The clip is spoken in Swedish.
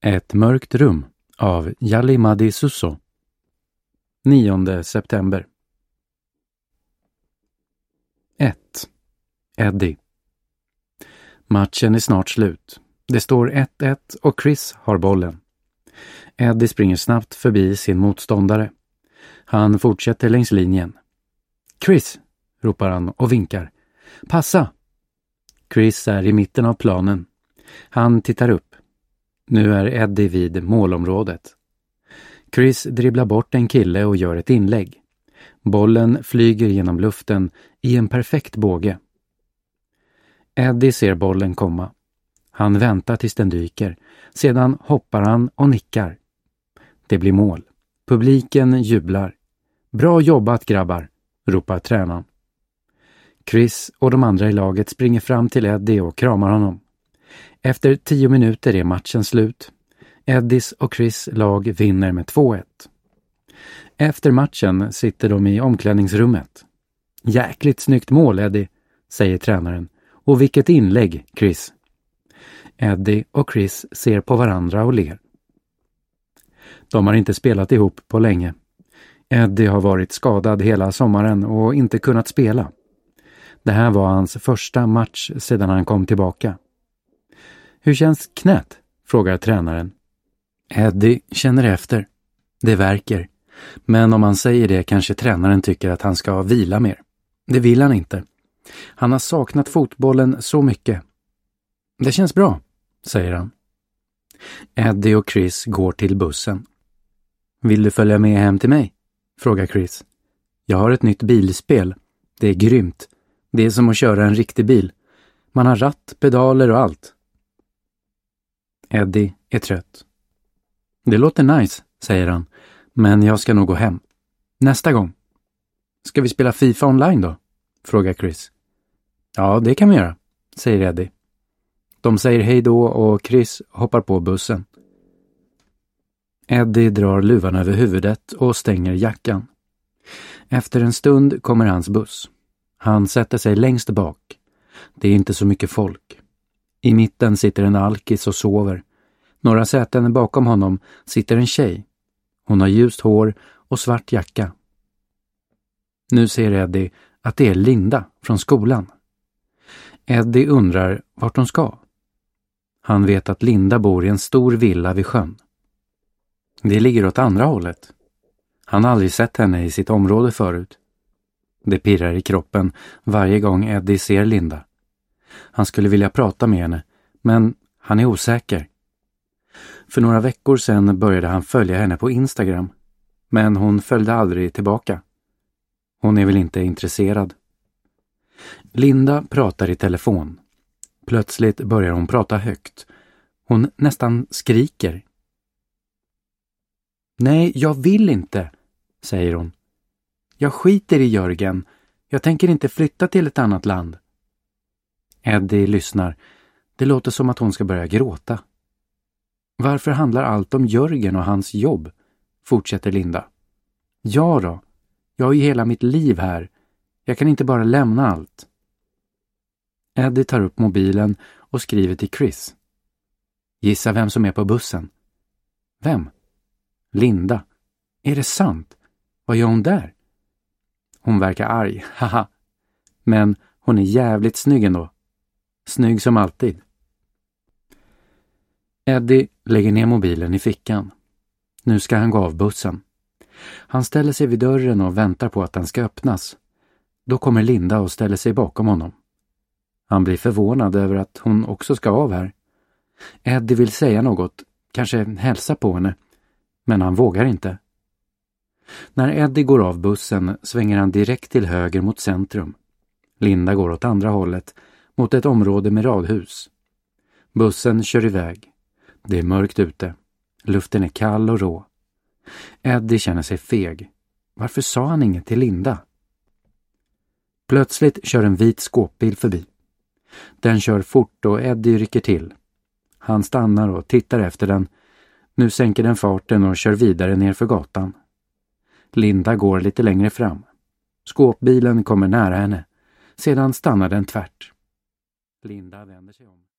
Ett mörkt rum av Yali Madi Susso. 9 september. 1. Eddie. Matchen är snart slut. Det står 1-1 och Chris har bollen. Eddie springer snabbt förbi sin motståndare. Han fortsätter längs linjen. Chris, ropar han och vinkar. Passa! Chris är i mitten av planen. Han tittar upp. Nu är Eddie vid målområdet. Chris dribblar bort en kille och gör ett inlägg. Bollen flyger genom luften i en perfekt båge. Eddie ser bollen komma. Han väntar tills den dyker. Sedan hoppar han och nickar. Det blir mål. Publiken jublar. Bra jobbat grabbar, ropar tränaren. Chris och de andra i laget springer fram till Eddie och kramar honom. Efter 10 minuter är matchen slut. Eddies och Chris lag vinner med 2-1. Efter matchen sitter de i omklädningsrummet. Jäkligt snyggt mål, Eddie, säger tränaren. Och vilket inlägg, Chris. Eddie och Chris ser på varandra och ler. De har inte spelat ihop på länge. Eddie har varit skadad hela sommaren och inte kunnat spela. Det här var hans första match sedan han kom tillbaka. Hur känns knät? Frågar tränaren. Eddie känner efter. Det värker. Men om han säger det kanske tränaren tycker att han ska vila mer. Det vill han inte. Han har saknat fotbollen så mycket. Det känns bra, säger han. Eddie och Chris går till bussen. Vill du följa med hem till mig? Frågar Chris. Jag har ett nytt bilspel. Det är grymt. Det är som att köra en riktig bil. Man har ratt, pedaler och allt. Eddie är trött. Det låter nice, säger han. Men jag ska nog gå hem. Nästa gång. Ska vi spela FIFA online då? Frågar Chris. Ja, det kan vi göra, säger Eddie. De säger hej då och Chris hoppar på bussen. Eddie drar luvan över huvudet och stänger jackan. Efter en stund kommer hans buss. Han sätter sig längst bak. Det är inte så mycket folk. I mitten sitter en alkis och sover. Några säten bakom honom sitter en tjej. Hon har ljust hår och svart jacka. Nu ser Eddie att det är Linda från skolan. Eddie undrar vart hon ska. Han vet att Linda bor i en stor villa vid sjön. Det ligger åt andra hållet. Han har aldrig sett henne i sitt område förut. Det pirrar i kroppen varje gång Eddie ser Linda. Han skulle vilja prata med henne, men han är osäker. För några veckor sedan började han följa henne på Instagram, men hon följde aldrig tillbaka. Hon är väl inte intresserad. Linda pratar i telefon. Plötsligt börjar hon prata högt. Hon nästan skriker. Nej, jag vill inte, säger hon. Jag skiter i Jörgen. Jag tänker inte flytta till ett annat land. Eddie lyssnar. Det låter som att hon ska börja gråta. Varför handlar allt om Jörgen och hans jobb? Fortsätter Linda. Ja då, jag har ju hela mitt liv här. Jag kan inte bara lämna allt. Eddie tar upp mobilen och skriver till Chris. Gissa vem som är på bussen? Vem? Linda. Är det sant? Vad gör hon där? Hon verkar arg, haha. Men hon är jävligt snygg ändå. Snygg som alltid. Eddie lägger ner mobilen i fickan. Nu ska han gå av bussen. Han ställer sig vid dörren och väntar på att den ska öppnas. Då kommer Linda och ställer sig bakom honom. Han blir förvånad över att hon också ska av här. Eddie vill säga något, kanske hälsa på henne, men han vågar inte. När Eddie går av bussen svänger han direkt till höger mot centrum. Linda går åt andra hållet, mot ett område med radhus. Bussen kör iväg. Det är mörkt ute. Luften är kall och rå. Eddie känner sig feg. Varför sa han inget till Linda? Plötsligt kör en vit skåpbil förbi. Den kör fort och Eddie rycker till. Han stannar och tittar efter den. Nu sänker den farten och kör vidare ner för gatan. Linda går lite längre fram. Skåpbilen kommer nära henne. Sedan stannar den tvärt. Linda vänder sig om.